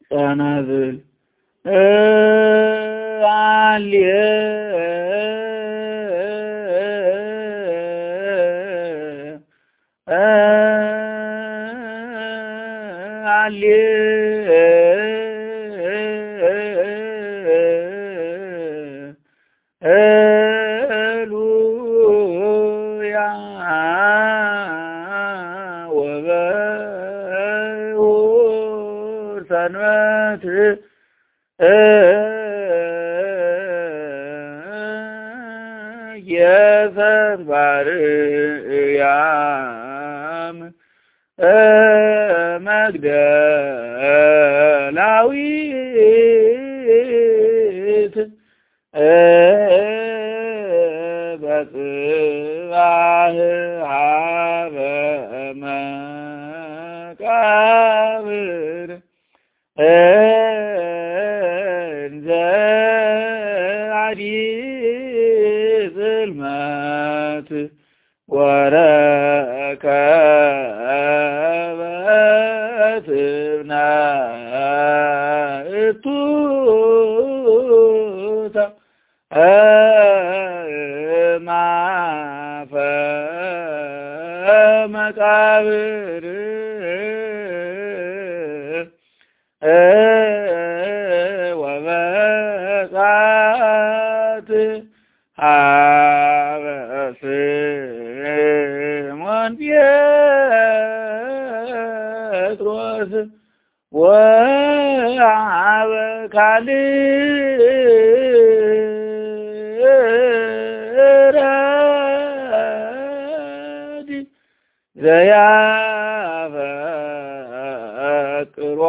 ጸናጽል አልየ ሃሌሉያ ወበውር ሰንበት የሰንባርያም መግደላዊት በጽባህ ሀበ መቃብር እንዘ አዲስ ጽልመት ወረከበት እብናእቱታ ማፈ መቃብር ወበጻት ሀበ ስምዖን ጴጥሮስ ወሀበ ካልእ ዘያፈቅሮ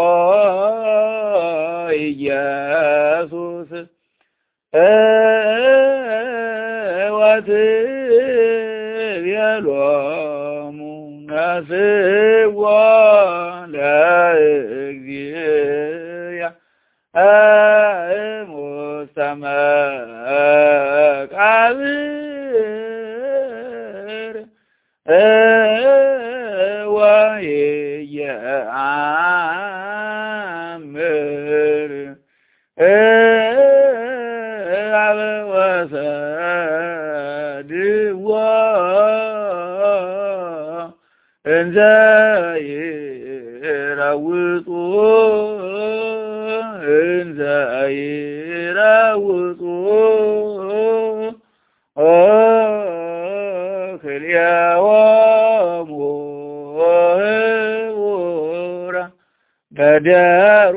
ኢየሱስ ወትቤሎሙ ነስዎ ለእግዚእየ እሙስተ መቃብር ወኢየአምር አበ ወሰድዎ እንዘ ይረውጡ ክልኤዎሙ ህቡራ በደሮ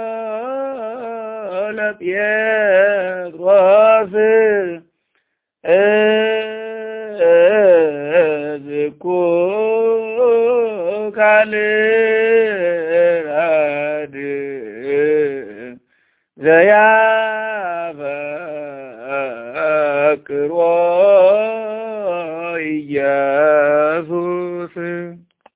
ለጴጥሮስ ዝኩ ካልረድ ዘያፈቅሮ ኢየሱስ